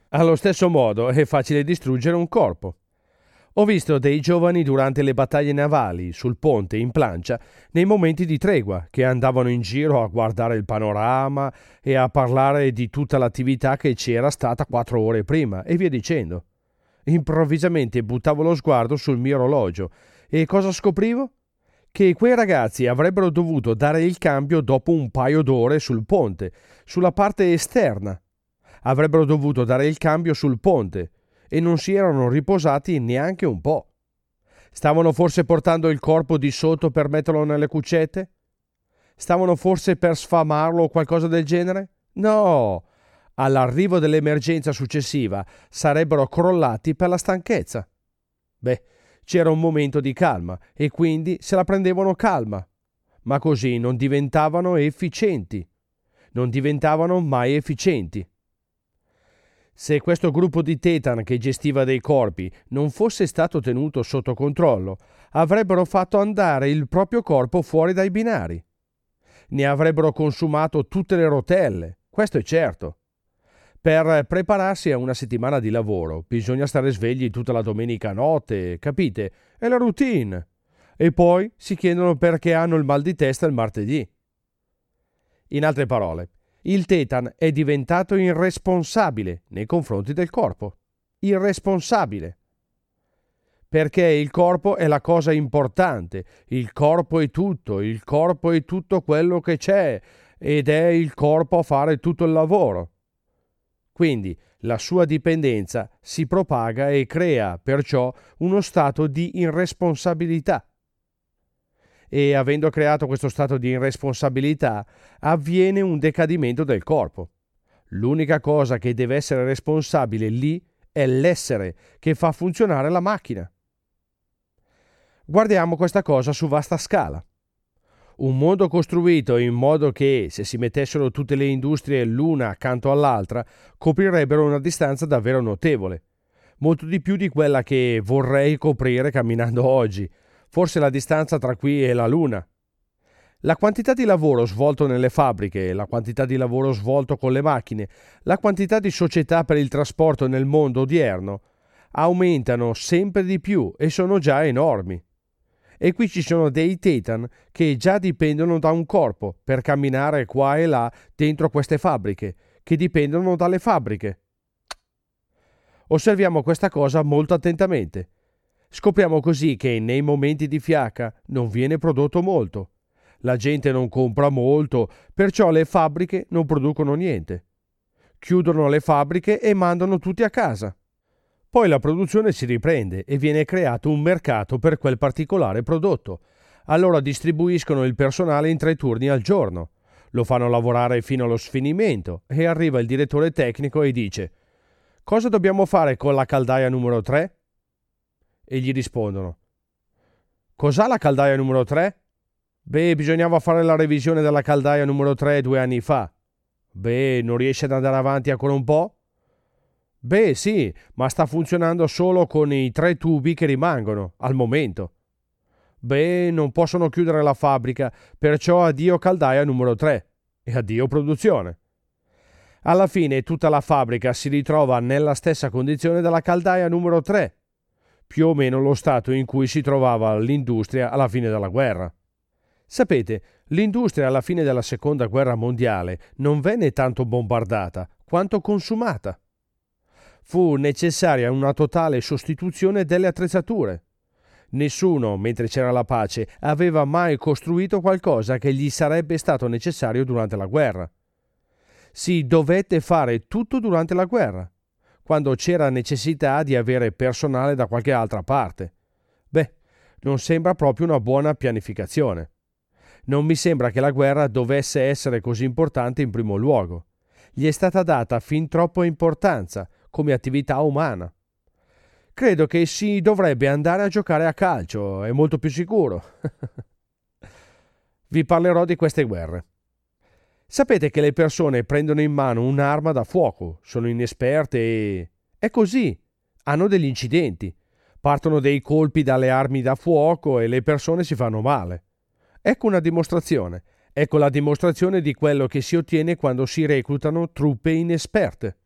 Allo stesso modo è facile distruggere un corpo. Ho visto dei giovani durante le battaglie navali, sul ponte, in plancia, nei momenti di tregua, che andavano in giro a guardare il panorama e a parlare di tutta l'attività che c'era stata 4 ore prima, e via dicendo. Improvvisamente buttavo lo sguardo sul mio orologio e cosa scoprivo? Che quei ragazzi avrebbero dovuto dare il cambio dopo un paio d'ore sul ponte, sulla parte esterna. Avrebbero dovuto dare il cambio sul ponte e non si erano riposati neanche un po'. Stavano forse portando il corpo di sotto per metterlo nelle cucette? Stavano forse per sfamarlo o qualcosa del genere? No! All'arrivo dell'emergenza successiva sarebbero crollati per la stanchezza. Beh, c'era un momento di calma e quindi se la prendevano calma, ma così non diventavano efficienti. Non diventavano mai efficienti. Se questo gruppo di Tetan che gestiva dei corpi non fosse stato tenuto sotto controllo, avrebbero fatto andare il proprio corpo fuori dai binari. Ne avrebbero consumato tutte le rotelle, questo è certo. Per prepararsi a una settimana di lavoro bisogna stare svegli tutta la domenica notte, capite? È la routine. E poi si chiedono perché hanno il mal di testa il martedì. In altre parole, il Tetan è diventato irresponsabile nei confronti del corpo. Irresponsabile. Perché il corpo è la cosa importante. Il corpo è tutto quello che c'è ed è il corpo a fare tutto il lavoro. Quindi la sua dipendenza si propaga e crea perciò uno stato di irresponsabilità. E avendo creato questo stato di irresponsabilità, avviene un decadimento del corpo. L'unica cosa che deve essere responsabile lì è l'essere che fa funzionare la macchina. Guardiamo questa cosa su vasta scala. Un mondo costruito in modo che, se si mettessero tutte le industrie l'una accanto all'altra, coprirebbero una distanza davvero notevole. Molto di più di quella che vorrei coprire camminando oggi. Forse la distanza tra qui e la Luna. La quantità di lavoro svolto nelle fabbriche, la quantità di lavoro svolto con le macchine, la quantità di società per il trasporto nel mondo odierno aumentano sempre di più e sono già enormi. E qui ci sono dei Tetan che già dipendono da un corpo per camminare qua e là dentro queste fabbriche, che dipendono dalle fabbriche. Osserviamo questa cosa molto attentamente. Scopriamo così che nei momenti di fiacca non viene prodotto molto. La gente non compra molto, perciò le fabbriche non producono niente. Chiudono le fabbriche e mandano tutti a casa. Poi la produzione si riprende e viene creato un mercato per quel particolare prodotto. Allora distribuiscono il personale in 3 turni al giorno. Lo fanno lavorare fino allo sfinimento e arriva il direttore tecnico e dice: «Cosa dobbiamo fare con la caldaia numero 3?» E gli rispondono: «Cos'ha la caldaia numero 3?» «Beh, bisognava fare la revisione della caldaia numero 3 2 anni fa». «Beh, non riesce ad andare avanti ancora un po'?» «Beh, sì, ma sta funzionando solo con i 3 tubi che rimangono, al momento». «Beh, non possono chiudere la fabbrica, perciò addio caldaia numero 3 e addio produzione». Alla fine tutta la fabbrica si ritrova nella stessa condizione della caldaia numero 3, più o meno lo stato in cui si trovava l'industria alla fine della guerra. Sapete, l'industria alla fine della Seconda Guerra Mondiale non venne tanto bombardata quanto consumata. Fu necessaria una totale sostituzione delle attrezzature. Nessuno, mentre c'era la pace, aveva mai costruito qualcosa che gli sarebbe stato necessario durante la guerra. Si dovette fare tutto durante la guerra, quando c'era necessità di avere personale da qualche altra parte. Beh, non sembra proprio una buona pianificazione. Non mi sembra che la guerra dovesse essere così importante in primo luogo. Gli è stata data fin troppa importanza come attività umana. Credo che si dovrebbe andare a giocare a calcio, è molto più sicuro. Vi parlerò di queste guerre. Sapete che le persone prendono in mano un'arma da fuoco, sono inesperte e... È così, hanno degli incidenti. Partono dei colpi dalle armi da fuoco e le persone si fanno male. Ecco una dimostrazione. Ecco la dimostrazione di quello che si ottiene quando si reclutano truppe inesperte.